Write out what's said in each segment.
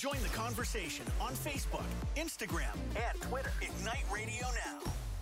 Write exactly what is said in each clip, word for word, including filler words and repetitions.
Join the conversation on Facebook, Instagram, and Twitter. Ignite Radio Now.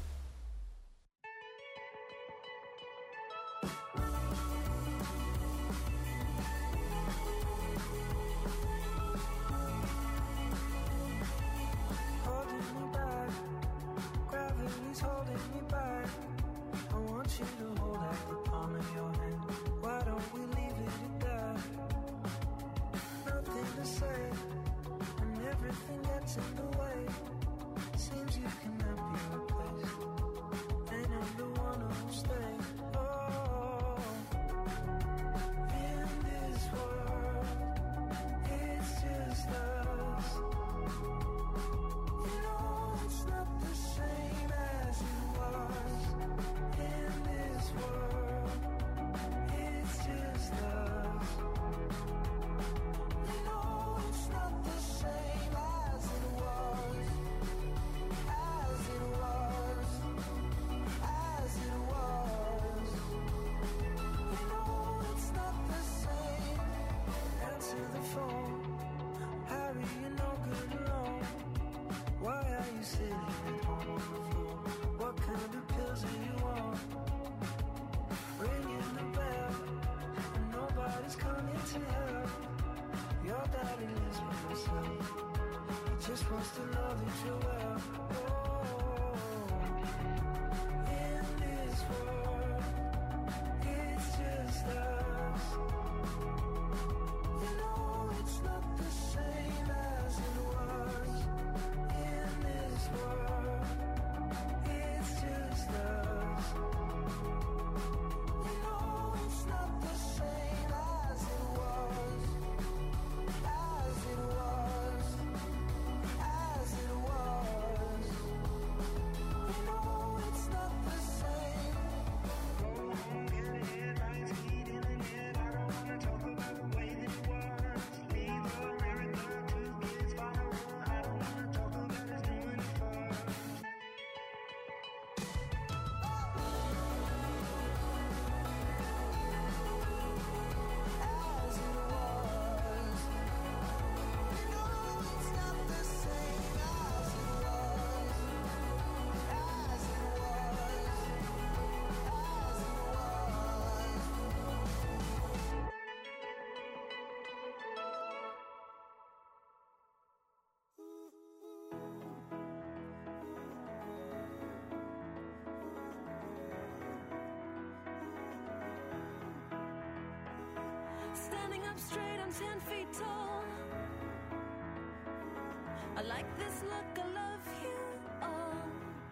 I like this look, I love you all.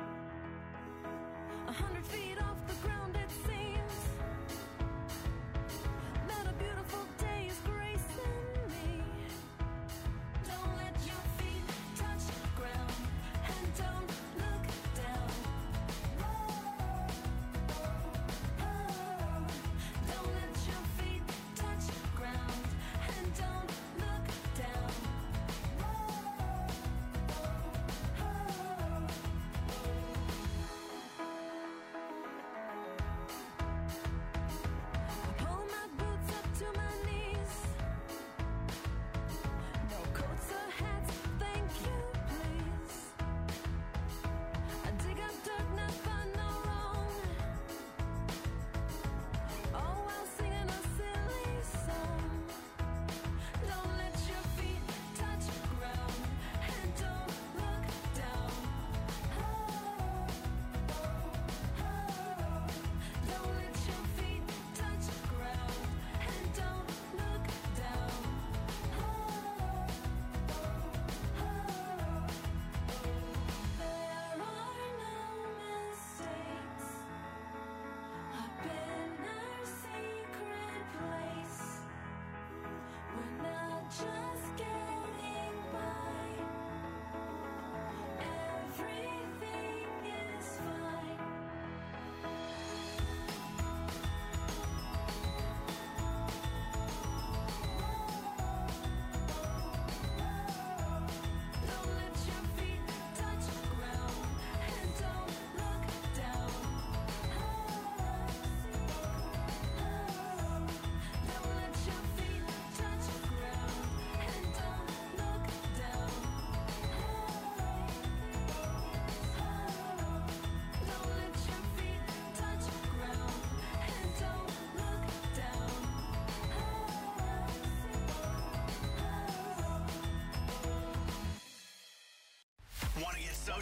A hundred feet off the ground it seems that a beautiful day is gracing me. Don't let your feet touch the ground and don't look down. Oh, oh, don't let your feet touch the ground and don't look down.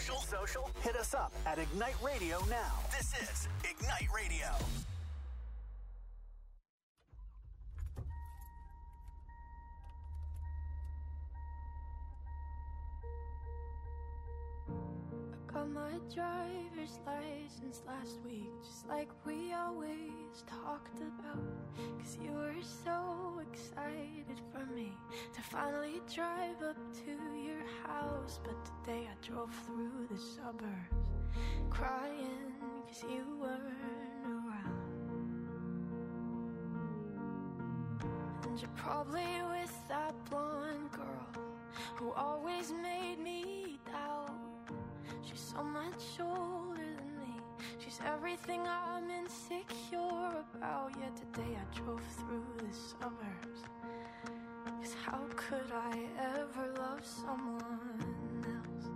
social? Social? Hit us up at Ignite Radio now. This is Ignite Radio. Got my driver's license last week, just like we always talked about. Cause you were so excited for me to finally drive up to your house. But today I drove through the suburbs crying cause you weren't around. And you're probably with that blonde girl who always made me doubt. She's so much older than me. She's everything I'm insecure about. Yet today I drove through the suburbs. Cause how could I ever love someone else?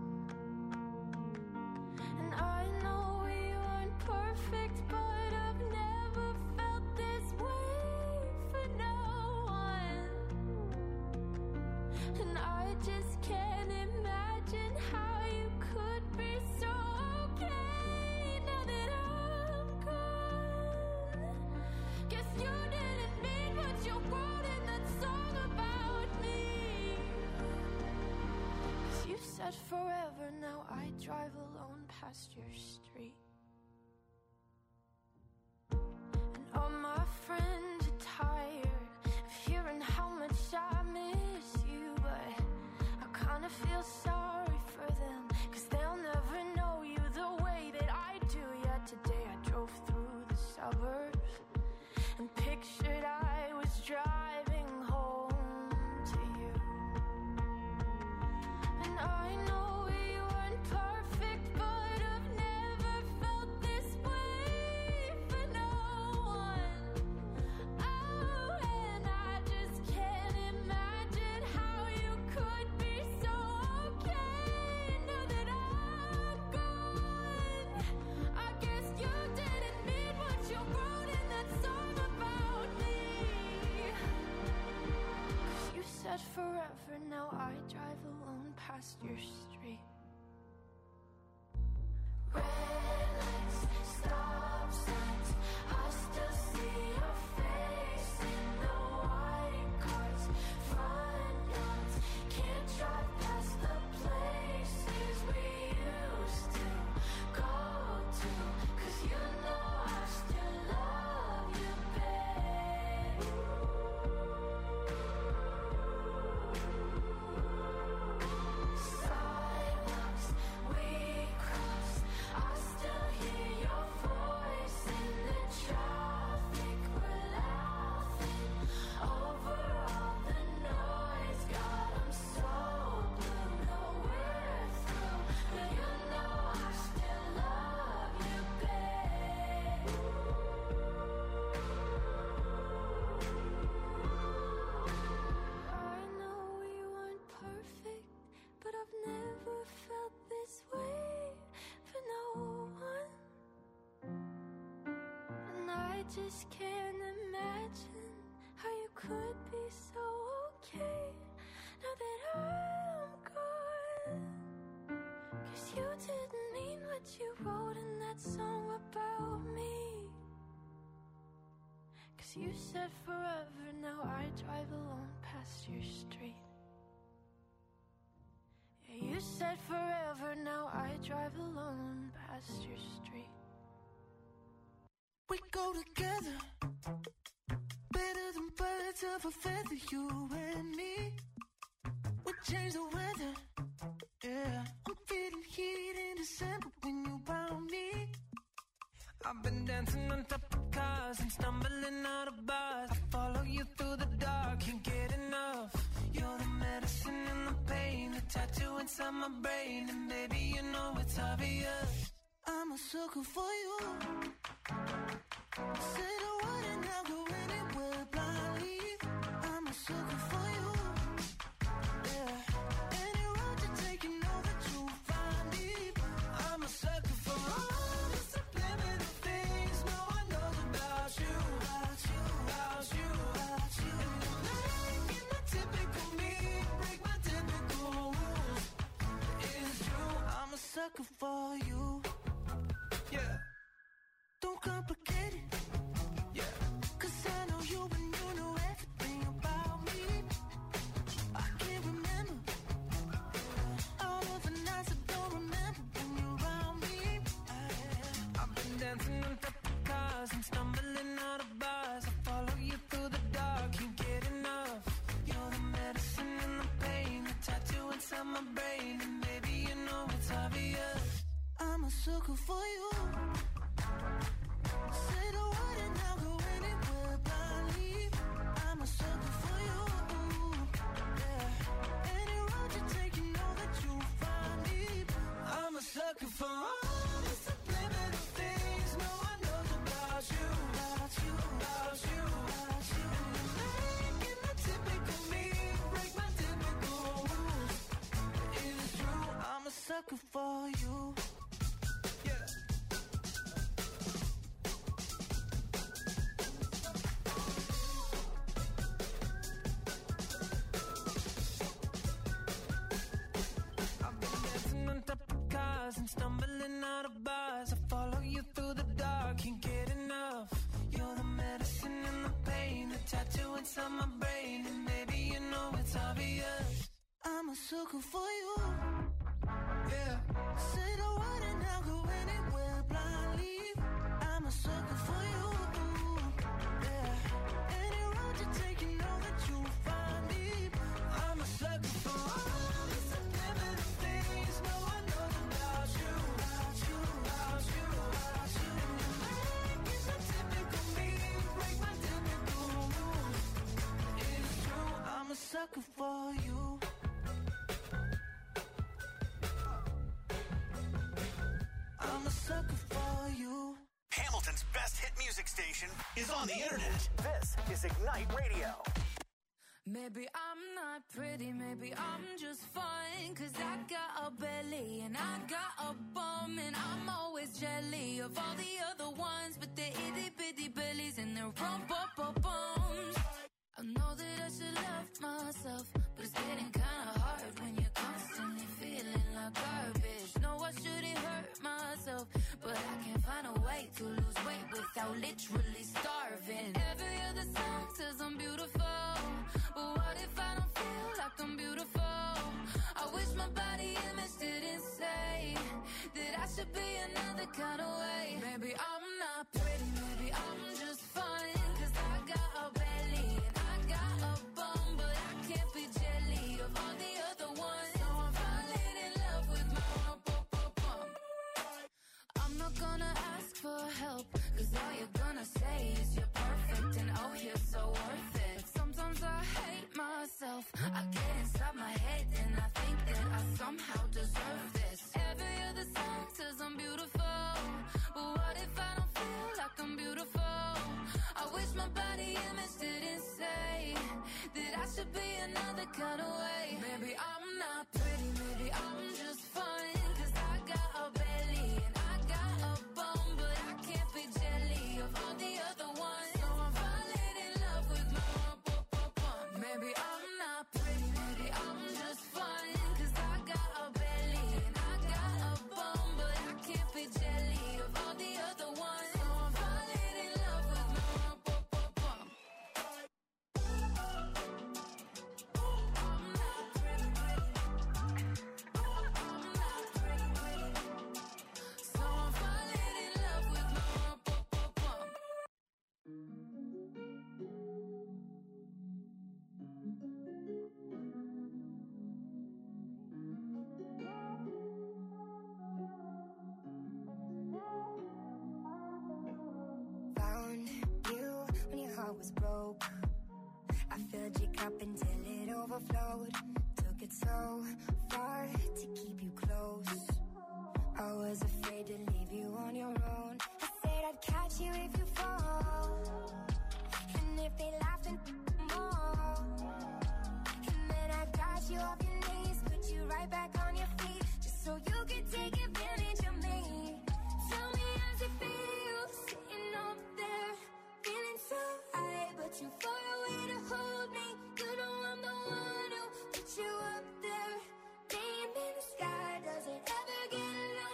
And I know we weren't perfect, but I've never felt this way for no one. And I just can't imagine how you could be so okay now that I'm gone. Guess you didn't mean what you wrote in that song about me. Cause you said forever, now I drive alone past your street. And all my friends are tired of hearing how much I miss you, but I kinda feel sorry for them, cause they'll never know you the way that I do. Yet today I drove through the suburbs and pictured I was driving home to you. And I know we weren't perfect, but I've never felt this way for no one. Oh, and I just can't imagine how you could be so okay now that I'm gone. I guess you didn't mean what you wrote in that song about me. Cause you said forever, now I drive alone past your street. Red lights, stop signs, I still see your face in the white cars, front yards. Can't drive past the places we used to go to. Cause you know I still love you, babe. Sidewalks we cross, I still hear your voice in the traffic. We're laughing over all the noise. God, I'm so blue, no we're through, but you know I still love you, babe. I know we weren't perfect, but I've never felt this way for no one. And I just can't imagine how you could be so okay now that I'm gone. Cause you didn't mean what you wrote in that song about me. Cause you said forever, now I drive alone past your street. Yeah, you said forever, now I drive alone past your street. We go together, better than birds of a feather, you and me. We change the weather, yeah. I'm feeling heat in December when you found me. I've been dancing on top of cars and stumbling out of bars. I follow you through the dark, can't get enough. You're the medicine and the pain, the tattoo inside my brain. And baby, you know it's obvious, I'm a sucker for you. Say the word and I'll go anywhere blindly. I'm a sucker for you, yeah. Any road you take, you know that you'll find me. I'm a sucker for all the subliminal things no one knows about you, about you, about you, about you. And you're making the typical me break my typical rules. It's true, I'm a sucker sucker for you. Yeah. Don't complicate it. Yeah. Cause I know you and you know everything about me. I can't remember all of the nights I don't remember when you're around me. I, I've been dancing on top of cars and stumbling out of bars. I follow you through the dark, can't get enough. You're the medicine and the pain, the tattoo inside my brain, and maybe you know it's obvious. I'm a sucker for you. Say the word and I'll go anywhere blindly. I'm a sucker for you. Yeah. Any road you take, you know that you'll find me. I'm a sucker for all the subliminal things no one knows about you. About you, about you, about you. Making the typical me break my typical rules. It is true, I'm a sucker for you. Yeah. I've been dancing on top of cars and stumbling out of bars. I follow you through the dark, can't get enough. You're the medicine and the pain, the tattoo inside my brain, and maybe you know it's obvious. I'm a sucker for you. Yeah. Say the word and I'll go anywhere blindly. I'm a sucker for you. Yeah. Any road you take, you know that you'll find me. I'm a sucker for all the subliminal things no one knows about you. About you, about you, about you. Making the typical me break my typical rules. It's true, I'm a sucker for you. I'm a sucker for you. Hamilton's best hit music station is on the internet. This is Ignite Radio. Maybe I'm not pretty, maybe I'm just fine. Cause I got a belly and I got a bum, and I'm always jelly of all the other ones with their itty bitty bellies and their rump up up bums. I know that I should love myself, but it's getting kinda hard when you're constantly feeling like garbage. No, I shouldn't hurt myself, but I can't find a way to lose weight without literally starving. Every other song says I'm beautiful, but what if I don't feel like I'm beautiful? I wish my body image didn't say that I should be another kind of way. Maybe I'm not pretty, maybe I'm just fine. Cause I got a belly and I got a bum, but I can't be jelly of all the other ones. So I'm falling in love with my rump up up bum. I'm not gonna ask for help, cause all you're gonna say is you're perfect and oh you're so worth it. But sometimes I hate myself, I get inside my head and I think that I somehow deserve this. Every other song says I'm beautiful, but what if I don't feel like I'm beautiful? I wish my body image didn't say that I should be another kind of way. Maybe I'm not pretty, maybe I'm just fine. Cause I got a belly and I got a bum, but I can't be jelly of all the other ones. So I'm falling in love with my rump up up bum. Maybe I'm not pretty, maybe I'm just fine. Cause I got a belly and I got a bum, but I can't be jelly of all the other ones. So I'm falling in love with my rump up up bum. I'm not pretty, pretty. I'm not pretty, pretty. So I'm falling in love with my rump up up bum. Found you when your heart was broke. I filled your cup until it overflowed. Took it so far to keep you close. I was afraid to leave you on your own. I said I'd catch you if you fall, and if they laugh then more. And then I got you off your knees, put you right back on your feet, just so you could take advantage of me. Tell me how's it feel sitting up there, feeling so high, but you far away to hold me. You know I'm the one who put you up there. Name in the sky, does it ever get lonely?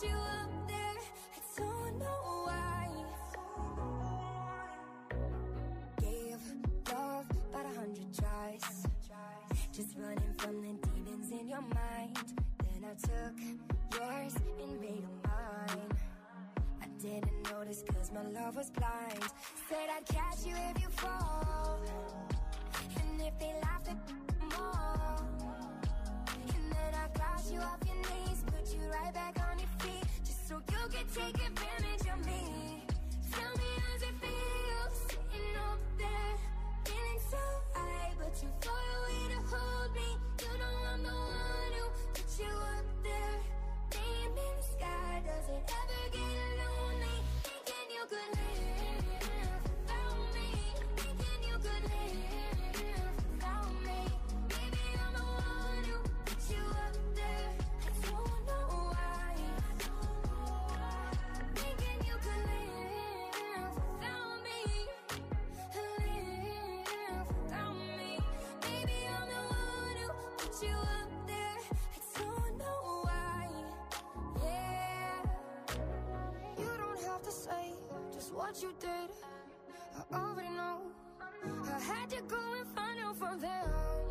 you up there. I don't know why. Gave love about a hundred tries, just running from the demons in your mind. Then I took yours and made them mine. I didn't notice cause my love was blind. Said I'd catch you if you fall, and if they laughed at more. And then I got you off your knees, put you right back on your feet, just so you could take advantage of me. Tell me how's it feel, sitting up there, feeling so high, but you far away to hold me. You know I'm the one who put you up there, name in the sky. Does it ever get lonely, thinking you could live without me, thinking you could live without me. Maybe I'm the one who put you up there. I don't know why. Thinking you could live without me, live without me. Maybe I'm the one who put you up there. I don't know why. Yeah. You don't have to say just what you did. I already know. I had to go and find out from them.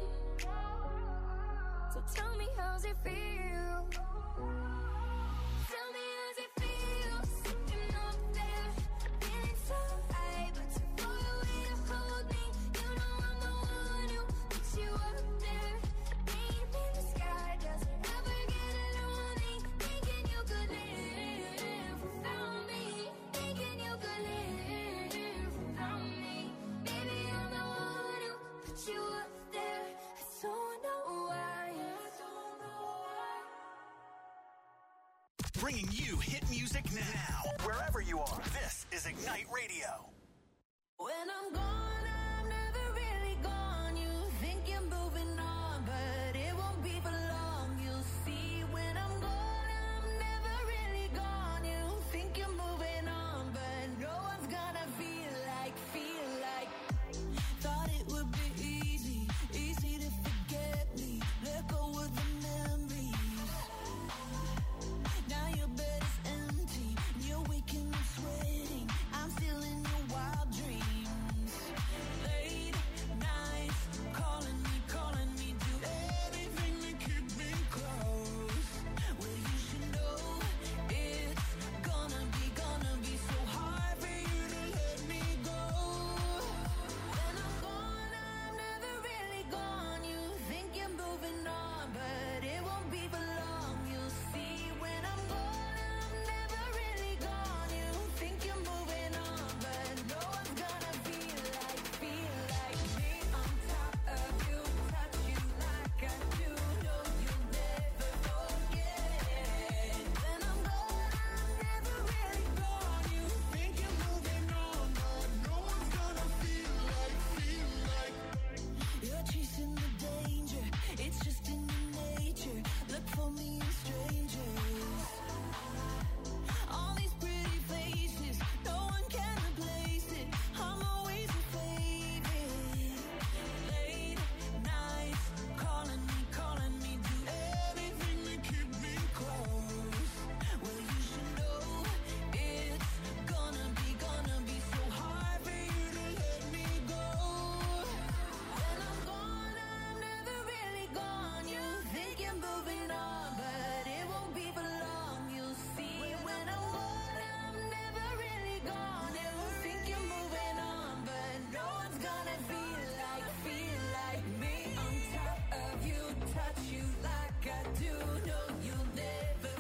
So tell me how's it feel? Tell me how's it feel, sitting up there, feeling so high, but too far away to hold me. You know I'm the one who put you up there, name in the sky. Does it ever get lonely, thinking you could live without me, thinking you could live without me. Maybe I'm the one who put you up there. I don't know why. I don't know why. Bringing you hit music now, wherever you are. This is Ignite Radio. When I'm gone, I'm never really gone. You think you're moving on, but it won't be for long. You'll see when I'm gone, I'm never really gone. You think you're moving on, but no one's gonna feel like, feel like. Thought it would be easy, easy to forget me. Let go of the memories. Now your bed is empty, you're waking up sweating. I'm still in your wild dreams. Late nights, calling me, calling me, do everything to keep me close. Well, you should know it's gonna be, gonna be so hard for you to let me go. When I'm gone, I'm never really gone. You think you're moving on, but it won't be for long. You'll see when I'm gone, I'm never really gone. You think you're moving on, but no one's gonna feel like, feel like me. On top of you, touch you like I do. No, you'll never forget. When I'm gone, I'm never really gone. You think you're moving on, but no one's gonna feel like, feel like. You're chasing the danger, it's just in your nature. Look for me in strangers. All these pretty faces, no one can replace it. I'm always your favorite. Late nights, calling me, calling me, do everything to keep me close. Well, you should know it's gonna be, gonna be so hard for you to let me go. When I'm gone, I'm never really gone. You think you're moving on, but it won't be for long. You'll see when I'm gone, I'm never really gone. You think you're moving on, but no one's gonna feel like, feel like me. On top of you, touch you like I do. No, you'll never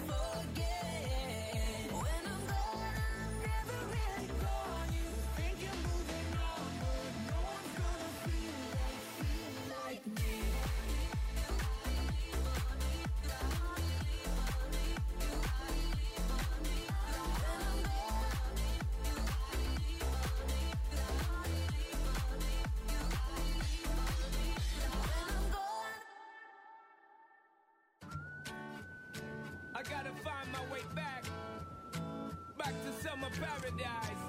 forget. When I'm gone, I'm never really gone. You think you're moving on, but no one's gonna feel like, feel like me. I gotta find my way back, back to summer paradise.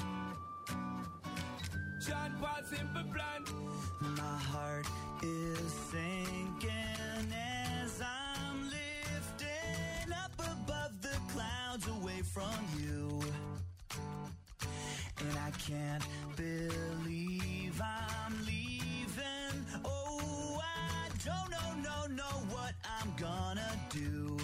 John Paul Simple Plan. My heart is sinking as I'm lifting up above the clouds. can't believe I'm leaving. Oh, I don't know, no, know what I'm gonna do.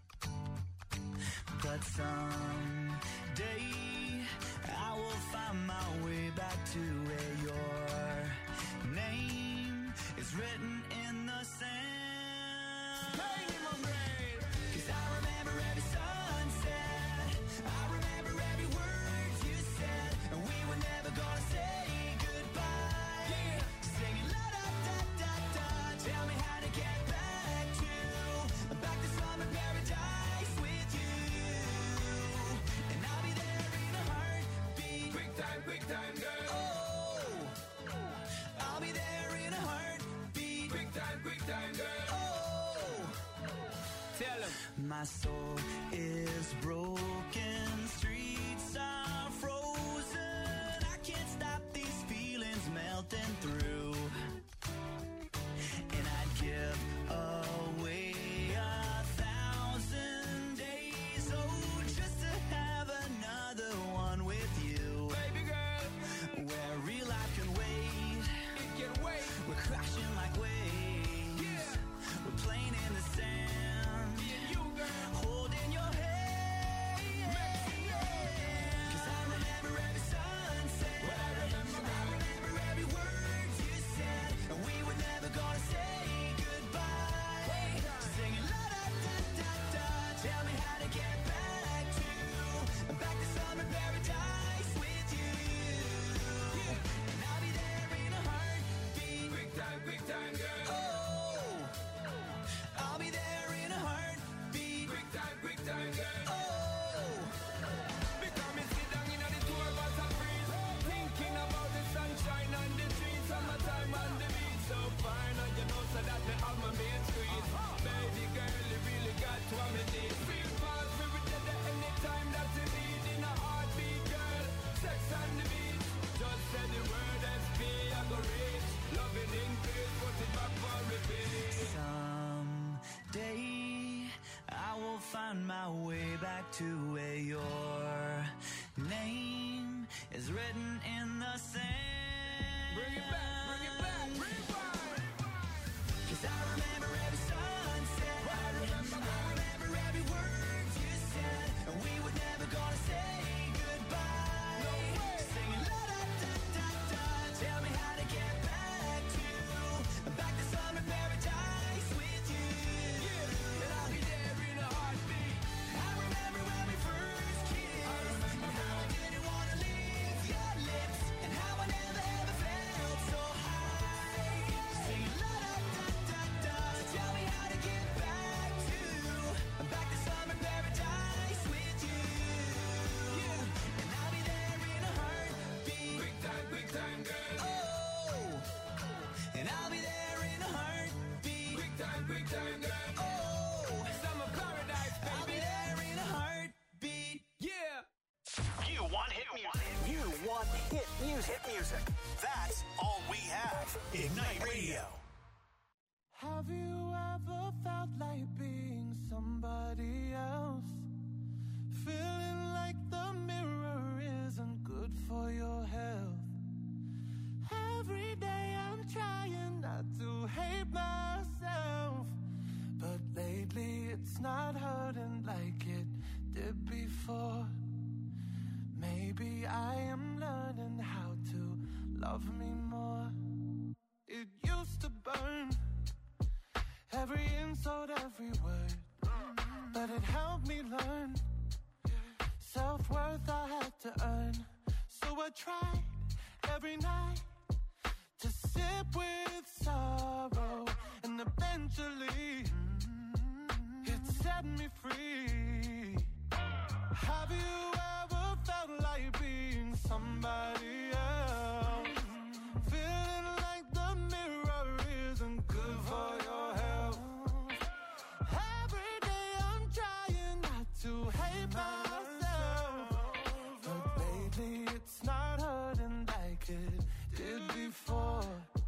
But someday I will find my way back to where your name is written in the sand. Cause I remember every sunset, I remember every word you said, and we were never gonna say goodbye. Yeah. Singing la da da da da, tell me how to get back to, back to summer paradise with you. And I'll be there in a heartbeat. Quick time, quick time, girl. Oh, I'll be there in a heartbeat. Quick time, quick time, girl. Oh, Tell him. my soul is broken, streets are frozen. I can't stop these feelings melting through. And I'd give away a thousand days, oh, just to have another one with you. Baby girl, Where real life can wait, it can wait. we're crashing like waves. Yeah. We're playing in the sand, Me and you, girl. holding your hand. Mexico. Cause I remember every sunset, What I remember, I remember every word you said, and we were never gonna say goodbye. Singing la da da da da, tell me how to get back to, back to summer paradise with you. And I'll be there in a heartbeat. Quick time, quick time, girl. Oh, I'll be there in a heartbeat. Quick time, quick time, girl. Oh, Because me sit down in the tour bus and freeze, thinking about the sunshine and the trees, summertime and the beach so fine, and you know so that me have my main squeeze. Baby girl, you really got what me need. Feel fast, we will get there anytime that you need in a heartbeat, girl. Sex on the beach, just say the word S P, I go reach. Loving in peace, put it back for repeat. someday I will find my way back to where your name is written in the sand. Bring it back, bring it back, rewind. Cause I remember every sunset, What I remember, I remember every word you said, and we were never gonna say goodbye. No way. Singing la da da da da, tell me how to get back to, back to summer paradise with you. And I'll be there in a heartbeat. I remember when we first kissed, I remember and how I didn't wanna leave your lips, and how I never ever felt so high. Singing la da da da da, tell me how to get back to, back to summer paradise with you. And I'll be there in a heartbeat. Quick time, quick time, girl. Oh, and I'll be there in a heartbeat. Quick time, quick time, girl. Oh, Summer paradise, I'll be baby. there in a heartbeat. Yeah. You want hit music. You want hit music. Hit music. That's all we have. Ignite Radio. Have you ever felt like being somebody else? Feeling like the mirror isn't good for your health. Every day I'm trying not to hate myself, but lately it's not hurting like it did before. Maybe I am learning how to love me more. It used to burn, every insult, every word, but it helped me learn self-worth I had to earn. So I tried every night to sit with sorrow, and eventually it set me free. Have you ever felt like being somebody else? Feeling like the mirror isn't good for your health. Every day I'm trying not to hate myself, but lately it's not hurting like it did before.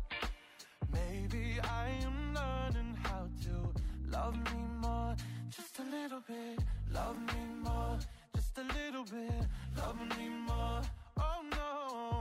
Maybe I am learning how to love me more, just a little bit. Love me more, just a little bit. Love me more. Oh no.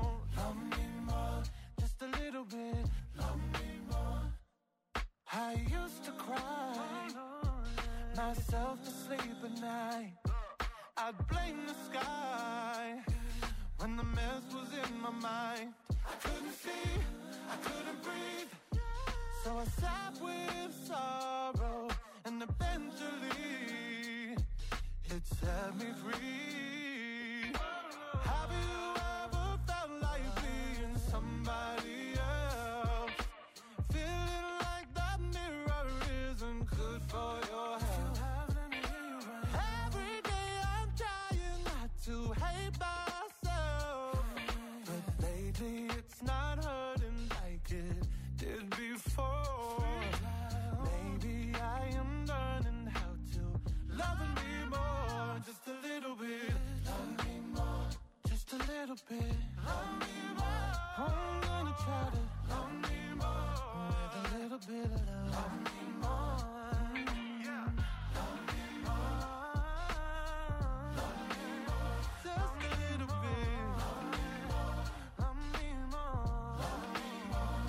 myself to sleep at night. I'd blame the sky when the mess was in my mind. I couldn't see, I couldn't breathe, so I sat with sorrow, and eventually it set me free. Have you ever felt like being somebody else? Feeling like that mirror isn't good for your health. Every day I'm trying not to hate myself, but lately it's not hurting like it did before. Maybe I am learning how to love me more, just a little bit. Love me more, just a little bit. Love me more. I'm gonna try to love me more with a little bit of love. Love me more. Yeah. Love me more. Love me more. Just a little bit. Love me more. Love me more. Love me more.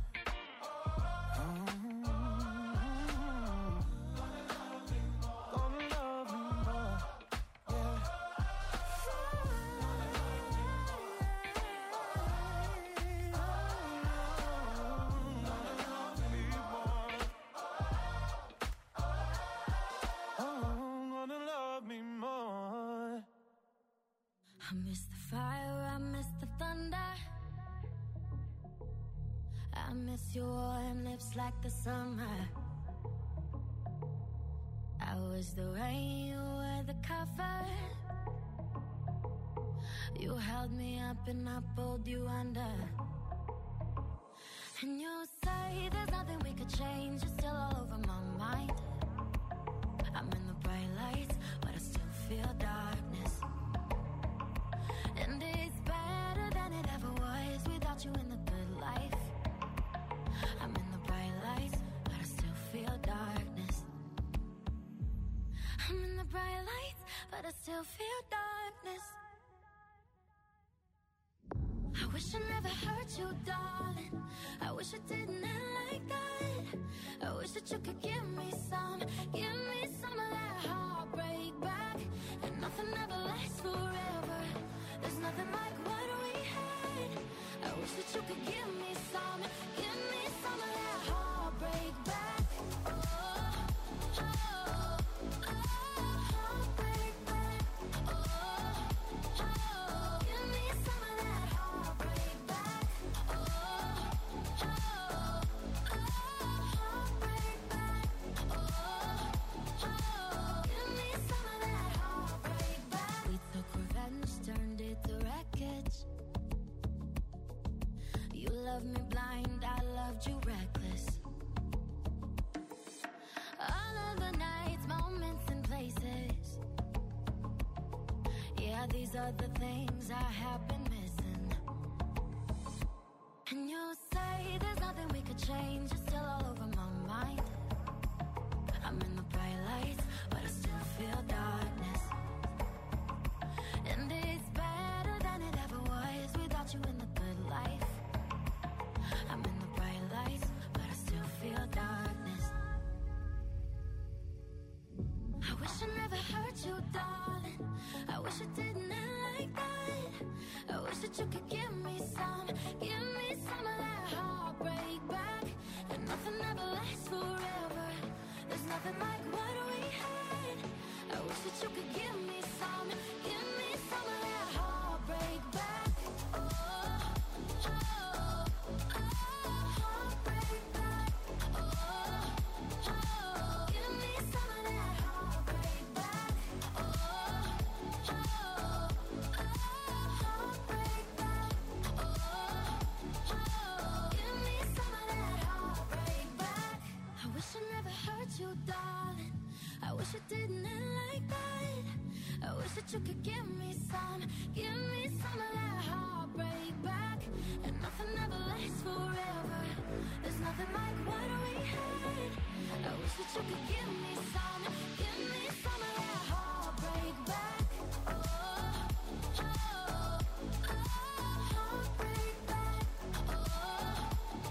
Gonna love me more. Yeah. I miss the fire, I miss the thunder. I miss your warm lips like the summer. I was the rain, you were the cover. You held me up and I pulled you under. And you say there's nothing we could change, you're still all over my mind. I'm in the bright lights, but I still feel darkness. And it's better than it ever was without you in the good life. I'm in the bright lights, but I still feel darkness. I'm in the bright lights, but I still feel darkness. I wish I never hurt you, darling. I wish I didn't end like that. I wish that you could give me some, give me some of that heartbreak back. And nothing ever lasts forever. There's nothing like what we had. I wish that you could give me some, give me some of that heartbreak back. Oh, oh, oh, heartbreak back. Oh, oh, give me some of that heartbreak back. Oh, oh, oh, heartbreak back. Oh, oh, give me some of that heartbreak back. We took revenge, turned it to wreckage. You loved me blind, I loved you reckless. All of the nights, moments and places. Yeah, these are the things I have been missing. And you say there's nothing we could change, you're still all over my mind. I'm in the bright lights, but I still feel darkness. And it's better than it ever was without you in the good life. I'm in the bright lights, but I still feel darkness. I wish I never hurt you, darling. I wish I didn't end like that. I wish that you could give me some, give me some of that heartbreak back. And nothing ever lasts forever. There's nothing like what we had. I wish that you could give me some, give me some of that heartbreak back. Oh, oh, oh, heartbreak back. Oh, oh, give me some of that heartbreak back. Oh, oh, oh, heartbreak back. Oh, oh, give me some of that heartbreak back. I wish I never hurt you, darling. I wish it didn't end like that. I wish that you could give me some, give me some of that heartbreak back. And nothing ever lasts forever. There's nothing like what we had. I wish that you could give me some, give me some of that heartbreak back. Oh, oh, oh, heartbreak back. Oh,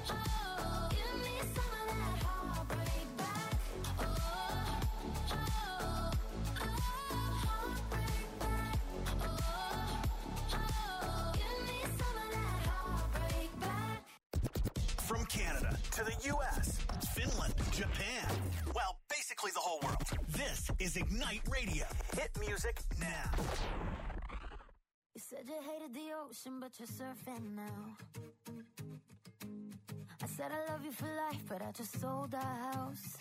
oh, give me some of that heartbreak back. Oh, oh, to the U S, Finland, Japan. Well, basically the whole world. This is Ignite Radio. Hit music now. You said you hated the ocean, but you're surfing now. I said I love you for life, but I just sold our house.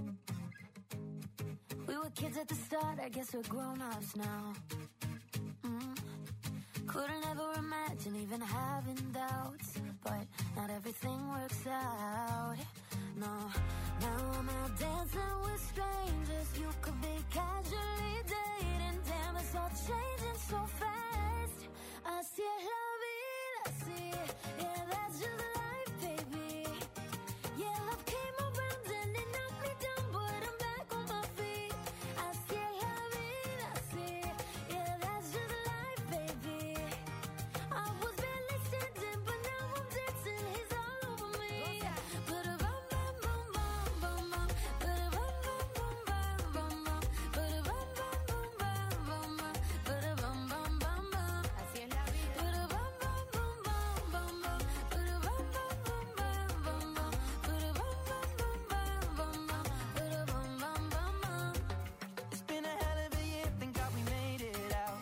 We were kids at the start, I guess we're grown-ups now. Mm. Couldn't ever imagine even having doubts, but not everything works out. No, now I'm out dancing with strangers. You could be casually dating. Damn, it's all changing so fast. Así es la vida, así. Yeah, that's just life, baby. Yeah, love came around and it knocked me down, but I'm back on my feet. Así es la vida, así. Yeah, that's just life, baby. I was barely standing, but now I'm dancing. He's all over me. Ba-da-bum, bum, bum, bum, bum, bum. Ba-da-bum, bum, bum, bum, bum, bum. Ba-da-bum, bum, bum, bum, bum, bum. Ba-da-bum, bum, bum, bum. Así es la vida. Ba-da-bum, bum, bum, bum, bum, bum. Ba-da-bum, bum, bum, bum, bum, bum. Ba-da-bum, bum, bum, bum, bum, bum. Ba-da-bum, bum, bum, bum. It's been a hell of a year, thank God we made it out.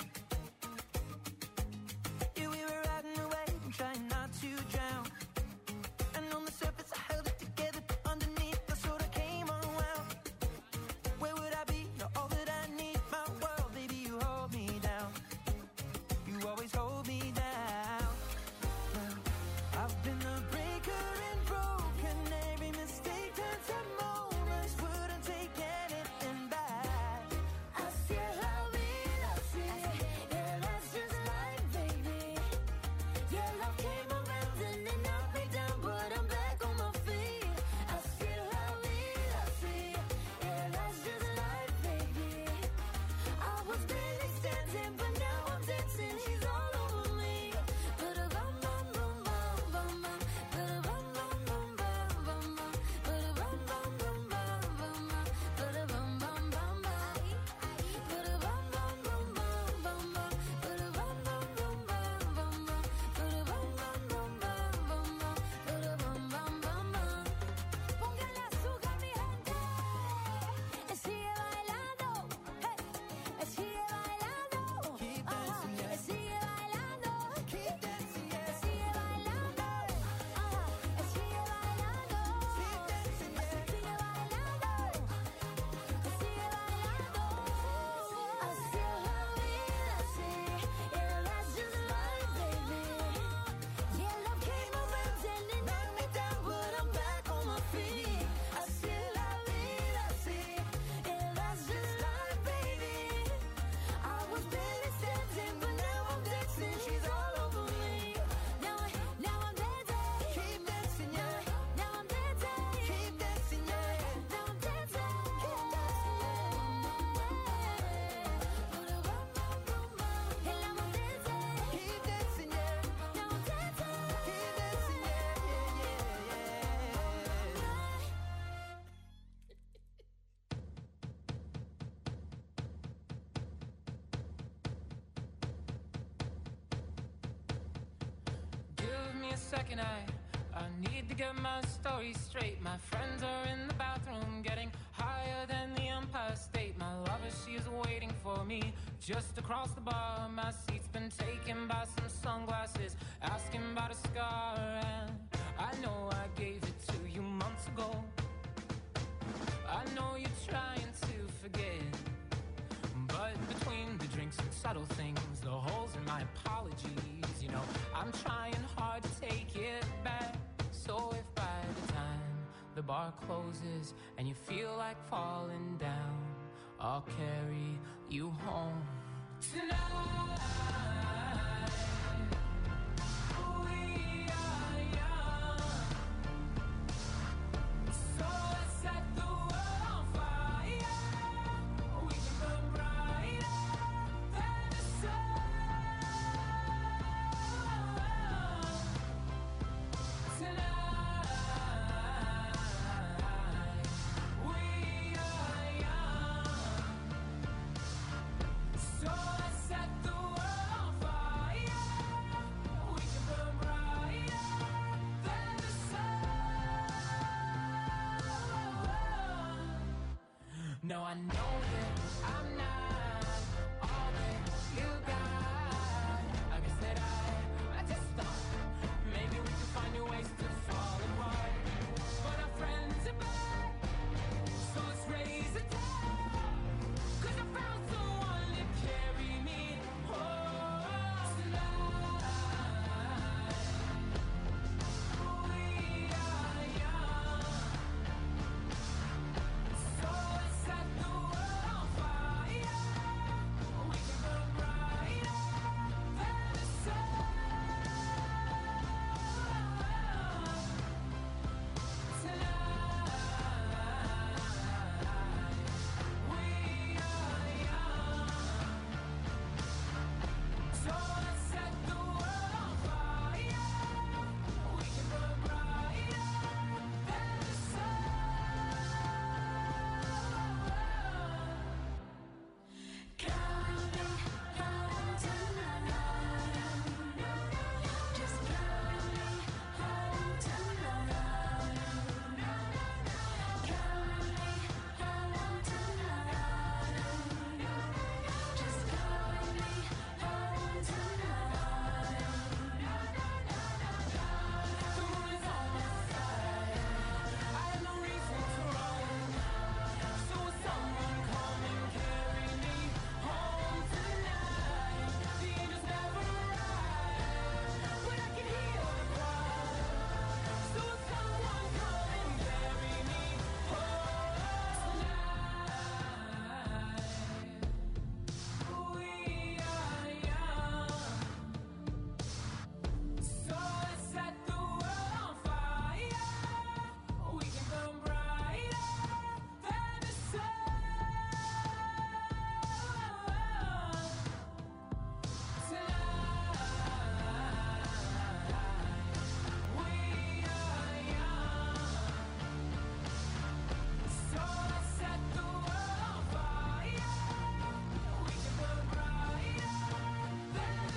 Yeah, we were riding away and trying not to drown. And on the surface I held it together, but underneath I sort of came unwound. Where would I be? You're all that I need, my world, baby, you hold me down. You always hold me down. Well, I've been the breaker and broken. Every mistake turns to moments. Wouldn't take anything back. Así es la vida, así. Yeah, that's just life, baby. Yeah, love came around and it knocked me down, but I'm back on my feet. Así es la vida, así. Yeah, that's just life, baby. I was barely standing, but now I'm dancing. She's all over me. Ba-da-bum, bum, bum, bum, bum, bum. Ba-da-bum, bum, bum, bum, bum, bum. Ba-da-bum, bum, bum, bum, bum, bum. Ba-da-bum, bum, bum, bum. Ba-da-bum, bum, bum, bum, bum, bum. Ba-da-bum, bum, bum, bum, bum, bum. Ba-da-bum, bum, bum, bum, bum, bum. Ba-da-bum, bum, bum, bum. Póngale azúcar, mi gente. Eh, sigue bailando. Hey. Eh, sigue bailando. Keep Ajá. dancing, yeah. Eh, sigue bailando. Keep dancing, Eh, yeah. sigue bailando. Ajá. Eh, sigue bailando. Keep dancing, yeah. Sigue bailando. Eh, sigue bailando. Así es la vida, así. Yeah, that's just life, baby. Yeah, love came around and it knocked me down, but I'm back on my feet. Así es la vida, así. Yeah, that's just life, baby. I was barely standing, but now I'm dancing. She's all over me. Now, I, now I'm dancing. Keep dancing, yeah. Now I'm dancing. Keep dancing, yeah. Now I'm dancing. Keep dancing. Ba-da-bum, bum, bum, bum. And now I'm dancing. Keep dancing, yeah. Now I'm dancing. Keep dancing, yeah, yeah, yeah, yeah. Give me a second, I I need to get my story straight. My friends are in the bathroom getting higher than the Empire State. My lover, she is waiting for me just across the bar. My seat's been taken by some sunglasses, asking about a scar. And I know I gave it to you months ago. I know you're trying to forget, but between the drinks and subtle things, the holes in my apologies, you know, I'm trying hard to take it back. So if by the time the bar closes and you feel like falling down, I'll carry you home tonight. We are young, so let's set the world on fire. We can burn brighter than the sun. Tonight, we are young, so let's set the world on I know that I'm not all that you got. I guess that I, I just thought maybe we could find new ways to fall apart. But our friends are back, so let's raise a toast. 'Cause I found someone to carry me home tonight. We are young, so let's set the world on fire. We can burn brighter than the sun tonight. We are young, so let's set the world on fire. We can burn brighter than the sun. Count me home tonight. Just count me home tonight. Count me home tonight. Just count me home tonight. The moon is on my side. I have no reason to run. So will someone come and carry me home tonight? The angels never arrive, but I can hear the cry. So will someone come and carry me home tonight? We are young, so let's set the world on fire. We can burn brighter than the sun tonight. We are young, so let's set the world on fire. We can burn brighter than the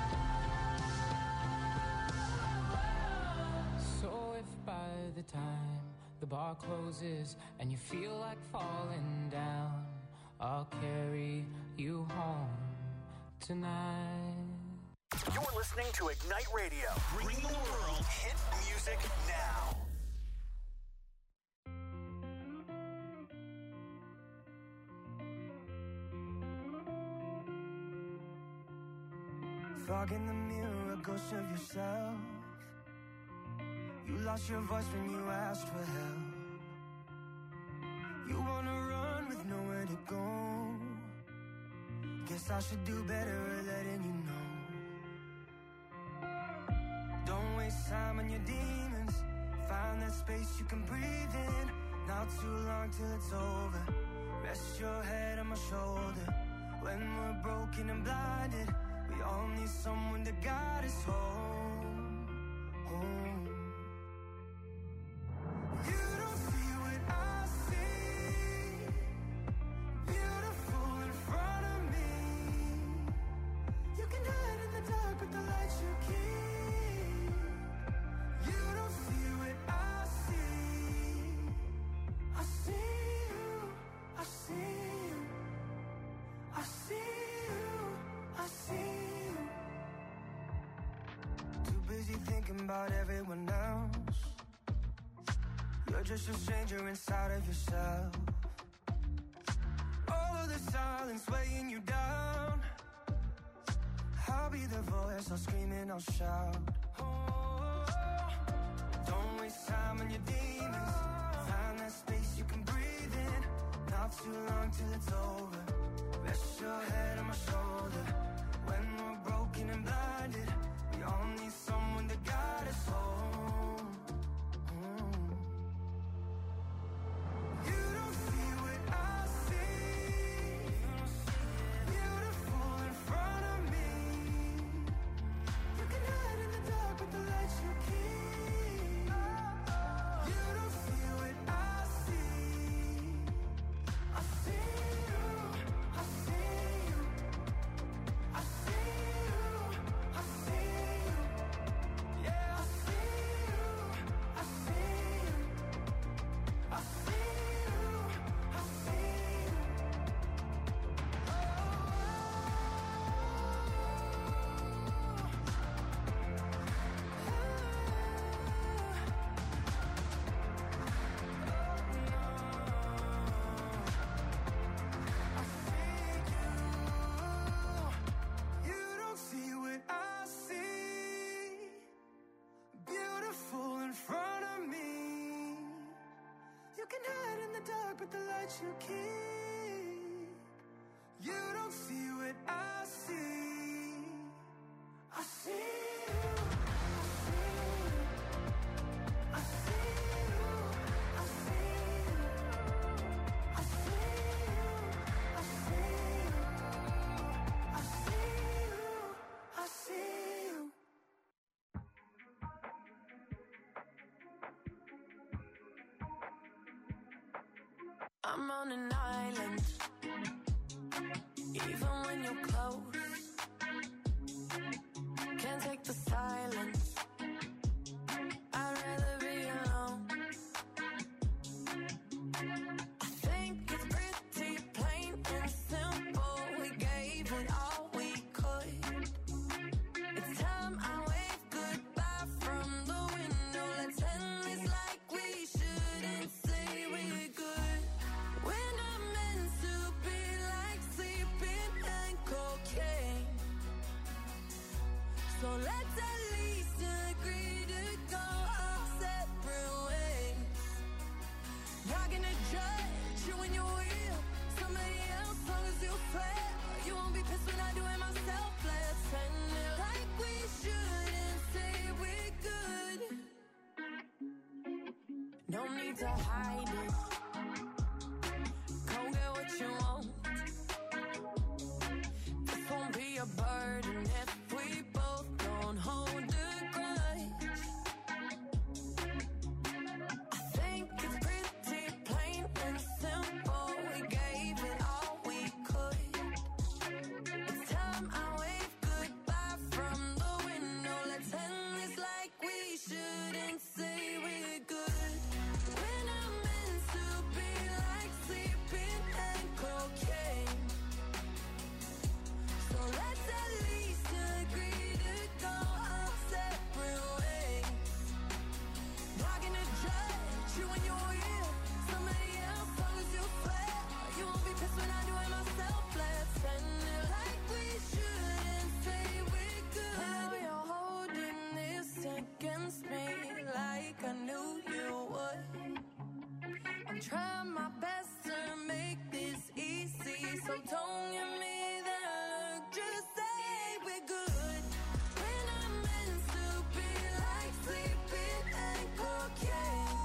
sun. So if by the time the bar closes and you feel like falling down, I'll carry you home tonight. You're listening to Ignite Radio. Bring the world hit music now. Fog in the mirror, a ghost of yourself. You lost your voice when you asked for help. You wanna run with nowhere to go. Guess I should do better at letting you know. Don't waste time on your demons. Find that space you can breathe in. Not too long till it's over. Rest your head on my shoulder. When we're broken and blinded, we all need someone to guide us home, home. You don't see what I see. Beautiful in front of me. You can hide in the dark with the lights you keep. You don't see what I see. I see you, I see you. I see you, I see you. Too busy thinking about everyone else. You're just a stranger inside of yourself. All of the silence weighing you down. I'll be the voice, I'll scream and I'll shout. Oh, don't waste time on your demons. Find that space you can breathe in. Not too long till it's over. Rest your head on my shoulder. When we're broken and blinded, we all need someone to guide us home. Mm. You don't see what I see. Beautiful in front of me. You can hide in the dark with the lights you keep. You don't see what I see. I see you, I see you. what you keep. You don't see what I see. I see you. I see you. I see you. I see you. I see you. I see you. I see you. I'm on an island, even when you're close. Can't take the silence. I'd rather be alone. I think it's pretty plain and simple. We gave it all we could. It's time I wave goodbye from the window. Let's end this like we shouldn't say we're good. We're not meant to be like sleeping and cocaine. So let's at least agree to go our separate ways. Not gonna judge you when you're with somebody else, long as you swear. You won't be pissed when I do it myself. Let's end it like we shouldn't say we're good. No need to hide it. Go get what you want. This won't be a burden if we both don't hold a grudge. I think it's pretty plain and simple. We gave it all we could. It's time I wave goodbye from the window. Let's end this like we shouldn't say we're good. We're not meant to be like sleeping and cocaine. So let's at least agree to go our separate ways. Not gonna judge you when you're with somebody else, long as you swear. You won't be pissed when I do it myself. Let's end it like we shouldn't say we're good. How you're holding this against me like I knew you would. I'm trying my best to make this easy, so don't give me that look. Just say we're good. We're not meant to be like sleeping and cocaine.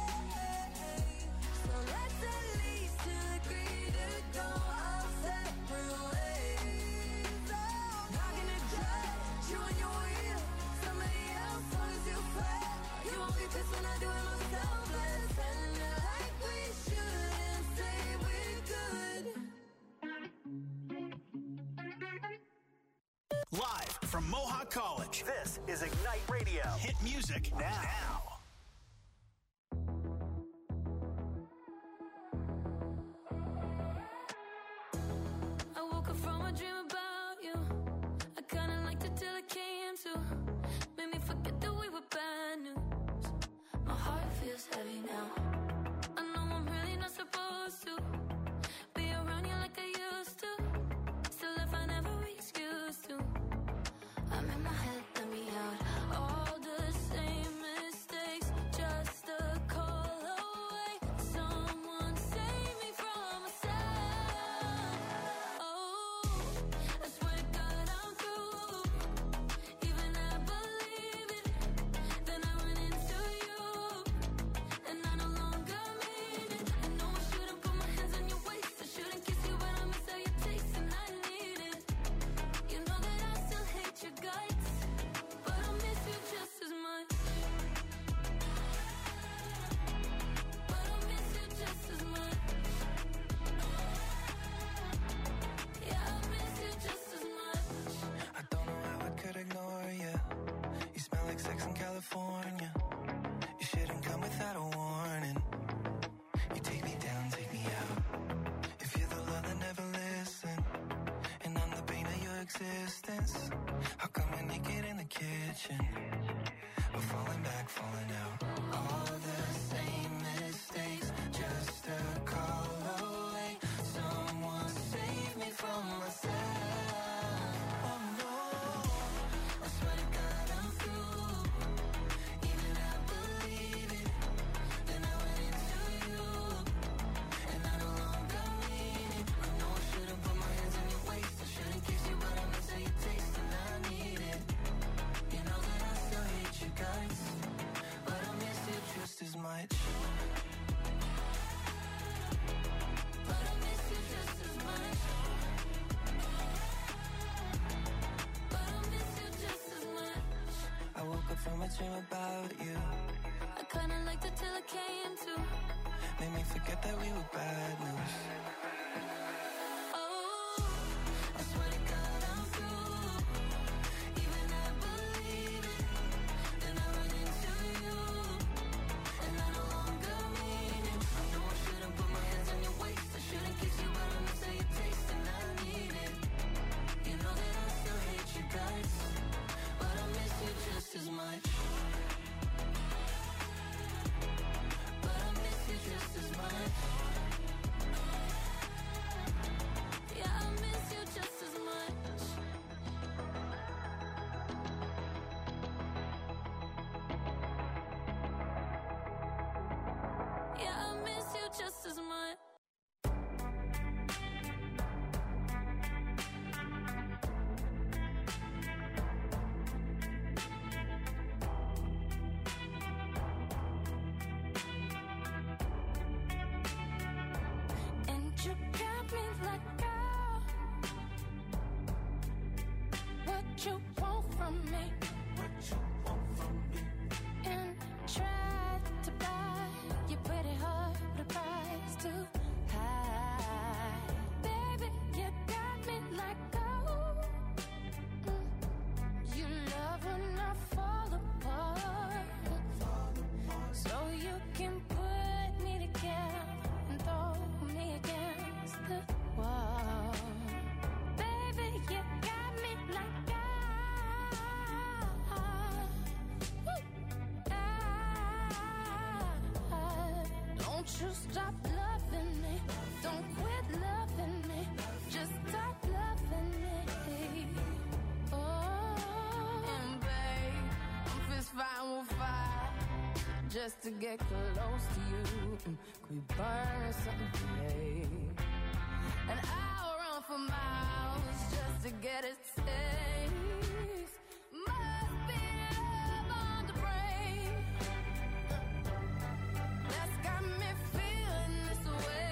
So let's at least agree to go our separate ways. Not gonna judge you when you're with somebody else, long as you swear. You won't be pissed when I do it myself. Let's end it like we shouldn't say we're good. Live from Mohawk College, this is Ignite Radio. Hit music now. I woke up from a dream about you. I kinda liked it till it came to. Made me forget that we were bad news. My heart feels heavy now. I know I'm really not supposed to be around you like I used to. Still, if I never excuse to, I'm in my head, let me out. All the same mistakes, just a call away. Someone save me from myself. Oh, I swear to God I'm through. Even at dream about you. I kinda liked it till it came to. Made me forget that we were bad news. Oh, I swear to God I'm through. Even I believe it. Then I run into you, and I no longer mean it. I know I shouldn't put my hands on your waist. I shouldn't kiss you, but I miss how you taste, and I need it. You know that I still hate you guys, but I miss you just as much. But I miss you just as much. Yeah, I miss you just as much. Yeah, I miss you just as much. And you got me like, oh, what you want from me? What you want from me? And try to buy your pretty heart with a price too high. Baby, you got me like, oh, mm. You love when I fall apart, so you can put me together and throw me against the wall. Baby, you got me like, ah, woo, ah. Don't you stop loving me. Don't quit loving me. Just stop loving me. Oh, and babe, I'm fist fighting with fire just to get close to you. Mm, Could we burn something today? And I'll run for miles just to get a taste. Must be love on the brain that's got me feeling this way.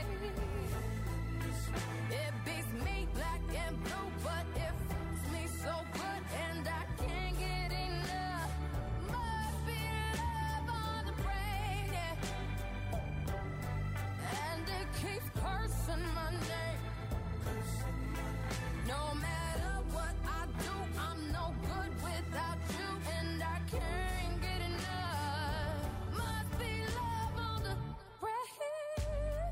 It beats me black and blue, but it fits me so good, and I can't get enough. Must be love on the brain, yeah. And it keeps cursing my name. No matter what I do, I'm no good without you, and I can't get enough. Must be love on the brain.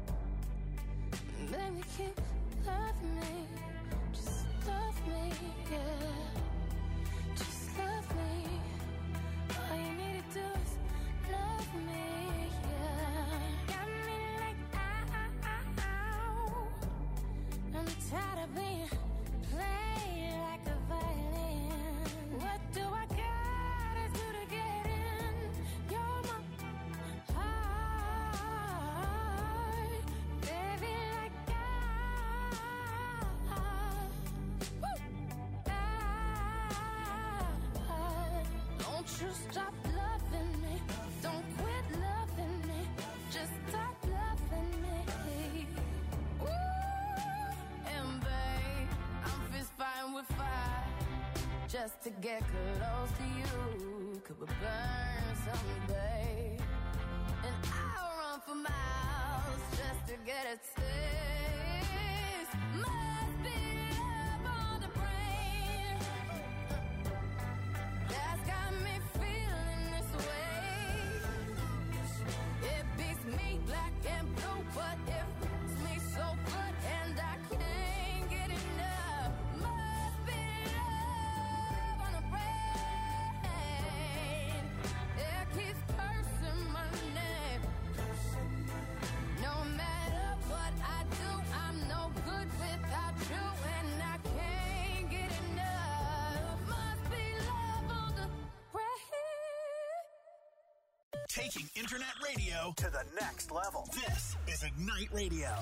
Baby, keep loving me. Just love me, yeah. Just love me. All you need to do is love me, yeah. Got me like, ow. I'm tired of being played like a violin. What do I gotta do to get in? You're my heart, baby, like I, woo, I. Don't you stop loving me. Don't quit loving me. Just stop loving me. Ooh, and babe, I'm fist fighting with fire just to get close to you. Could we burn something, babe? And I'll run for miles just to get a taste. Must be love on the brain that's got me feeling this way. It beats me black and blue, but it fits me so good, and I can't get enough. Must be love on the brain. It keeps cursing my name. No matter what I do, I'm no good without you, and I can't get enough. Must be love on the brain. Taking internet radio to the next level. This is Ignite Radio.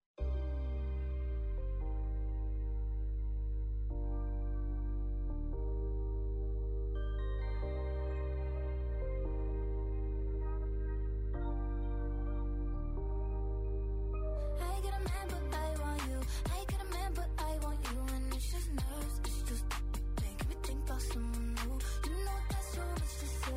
I get a man, but I want you. I get a man, but I want you. And it's just nerves, it's just making me think about someone new. You know that's so much to say.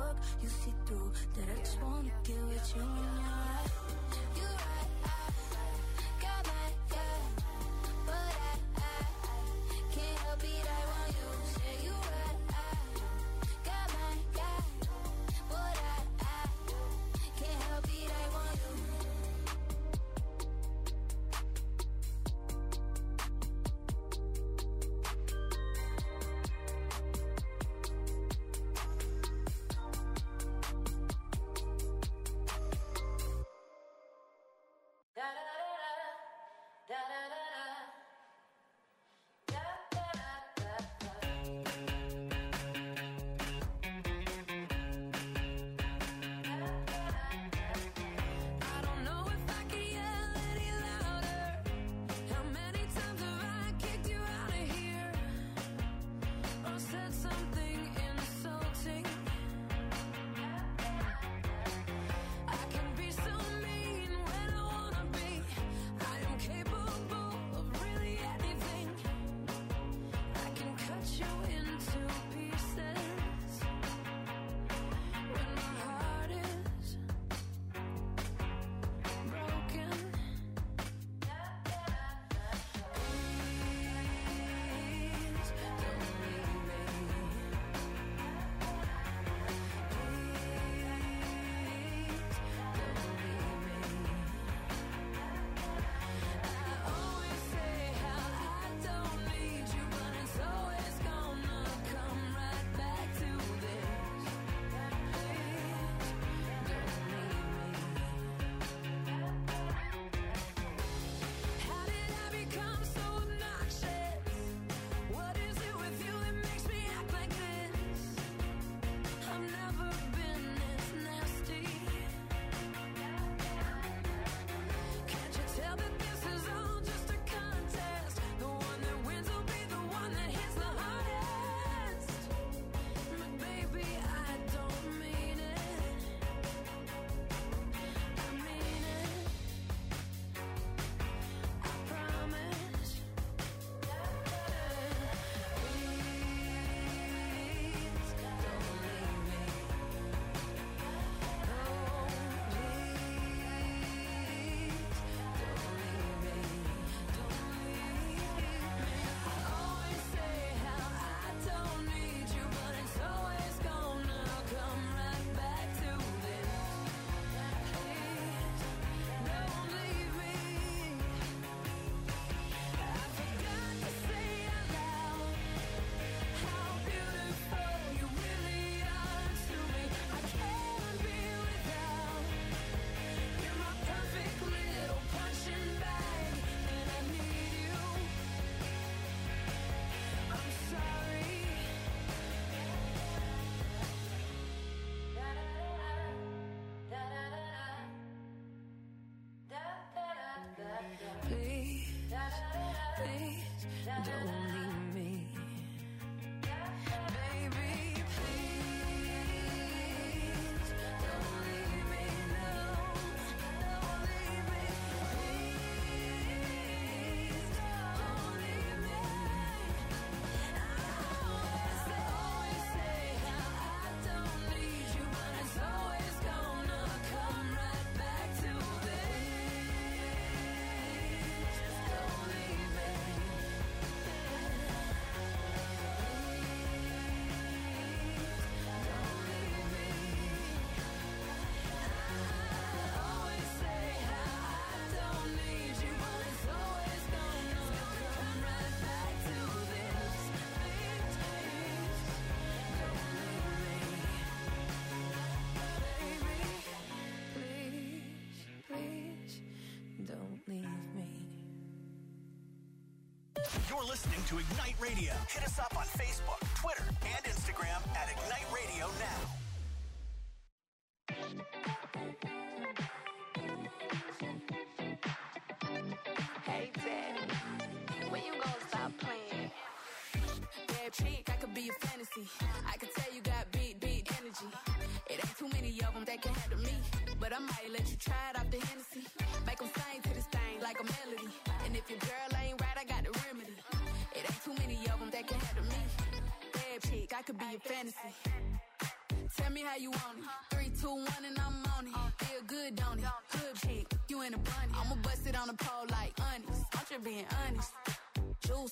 talk, you see through that I just wanna get with you when you're right. You're right, I got my guy, but I, I can't help it, I want you. Say you right, I got my guy, but I, I can't help it, I want you. I don't know if I can yell any louder. How many times have I kicked you out of here or said something insulting? I can be so mean when I wanna be. I am capable of really anything. I can cut you into pieces when my heart is broken. Please don't leave me. Please don't leave me. I always say how I don't need you, but it's always gonna come right back to this. Please don't leave me. How did I become so obnoxious? What is it with you that makes me act like this? I've never been this nasty. Can't you tell that this is all just a contest? The one that wins will be the one that hits the hardest. But baby, I don't mean it. I mean it. I promise. Please don't leave me. Oh, please don't leave me. Don't leave me. I always say how I don't need you, but it's always gonna come right back to this. Please don't leave me. I forgot to say out loud how beautiful you really are to me. I can't be without. You're my perfect little punching bag, and I need you. I'm sorry. Please, please don't leave me. Baby, please don't leave me. No, don't leave me. Please don't leave me. I always say, always say how I don't need you, but it's always gonna come right back to this. Don't leave me. You're listening to Ignite Radio. Hit us up on Facebook, Twitter, and Instagram at Ignite Radio Now. Hey, Daddy, when you gonna stop playing? Bad chick, I could be a fantasy. I could tell you got big, big energy. It ain't too many of them that can handle me. But I might let you try it off the Hennessy. Make them sing to this thing like a melody. And if your girl ain't right, I got the remedy. It ain't too many of them that can handle me. Bad chick, I could be a fantasy. Tell Tell me how you want it. Three, two, one, and I'm on it. Feel good, don't it? Hood chick, you in a bunny. I'ma bust it on the pole like honest. I'm just being honest. Juice